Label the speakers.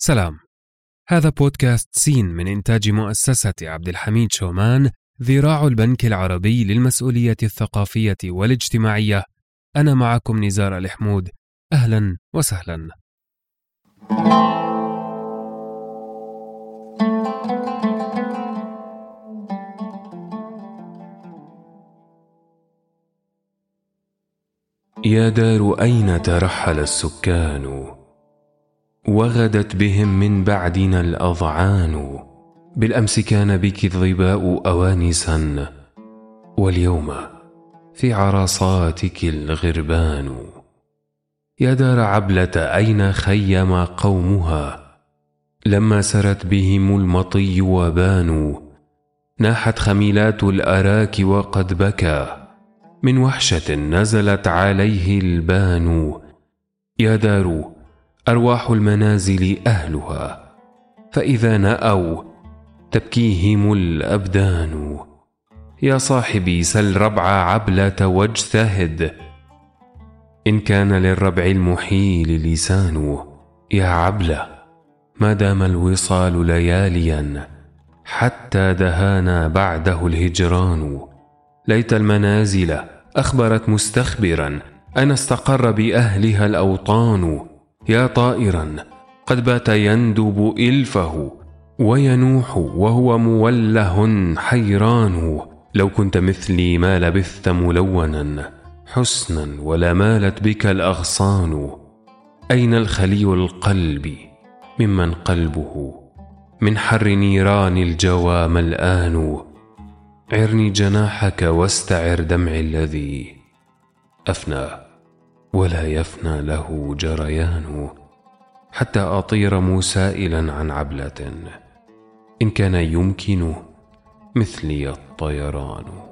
Speaker 1: سلام، هذا بودكاست سين من إنتاج مؤسسة عبد الحميد شومان، ذراع البنك العربي للمسؤولية الثقافية والاجتماعية. أنا معكم نزار الحمود، أهلا وسهلا.
Speaker 2: يا دار أين ترحل السكان، وغدت بهم من بعدنا الأضعان. بالأمس كان بك الظباء أوانسا، واليوم في عرصاتك الغربان. يا دار عبلة أين خيم قومها، لما سرت بهم المطي وبانوا. ناحت خميلات الأراك وقد بكى، من وحشة نزلت عليه البان. يا دار أرواح المنازل أهلها، فإذا نأوا تبكيهم الأبدان. يا صاحبي سل ربع عبلة واجتهد، إن كان للربع المحيل لسان. يا عبلة ما دام الوصال لياليا، حتى دهانا بعده الهجران. ليت المنازل أخبرت مستخبرا، أنا استقر بأهلها الأوطان. يا طائرا قد بات يندب إلفه، وينوح وهو موله حيران. لو كنت مثلي ما لبثت ملونا حسنا، ولا مالت بك الأغصان. أين الخلي القلب ممن قلبه من حر نيران الجوى ملآن. عرني جناحك واستعر دمعي الذي أفنى ولا يفنى له جريان. حتى أطير مسائلا عن عبلة، إن كان يمكن مثلي الطيران.